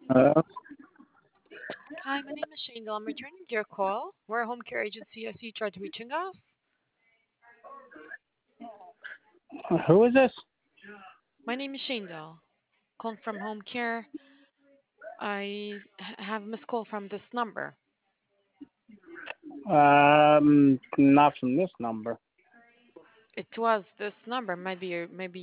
Uh, Hi, my name is Shane. I'm returning your call. We're a home care agency. I see you tried reaching us. who is this? My name is Shane Dahl. Calling from home care. I have a missed call from this number. Not from this number. It was this number. Maybe